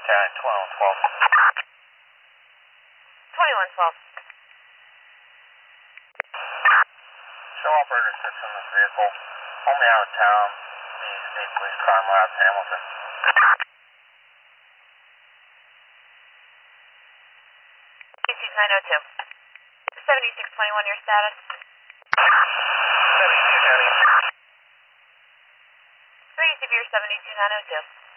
County 2112. 2112. Show operator 6 in this vehicle. Only out of town. The State Police Crime Lab, Hamilton. PC 902. 7621, your status? 72 County. Pretty severe 72902.